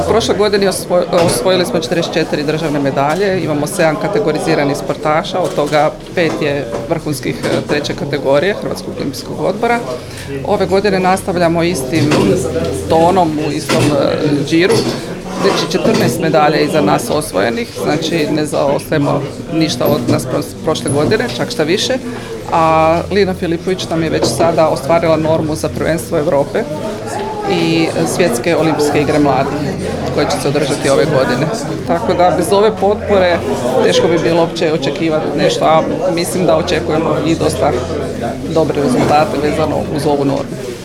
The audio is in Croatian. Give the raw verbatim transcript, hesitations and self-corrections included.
Prošle godine osvojili smo četrdeset četiri državne medalje, imamo sedam kategoriziranih sportaša, od toga pet je vrhunskih treće kategorije Hrvatskog olimpijskog odbora. Ove godine nastavljamo istim tonom u istom džiru. Znači četrnaest medalja iza nas osvojenih, znači ne zaostajemo ništa od nas prošle godine, čak šta više. A Lina Filipović nam je već sada ostvarila normu za prvenstvo Europe i svjetske olimpijske igre mladih koje će se održati ove godine. Tako da bez ove potpore teško bi bilo uopće očekivati nešto, a mislim da očekujemo i dosta dobre rezultate vezano uz ovu normu.